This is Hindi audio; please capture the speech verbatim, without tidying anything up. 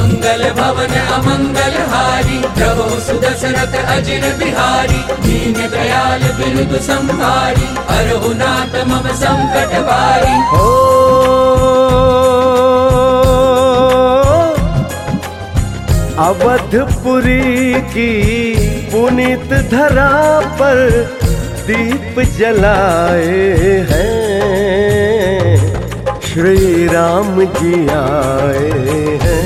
मंगल भवन अमंगल हारी, प्रभु सुदशरथ अजिर बिहारी। दीन दयाल बिरुद संहारी, हरहु नाथ मम संकट भारी। हो अवधपुरी की पुनीत धरा पर दीप जलाए हैं, श्री राम जी आए हैं।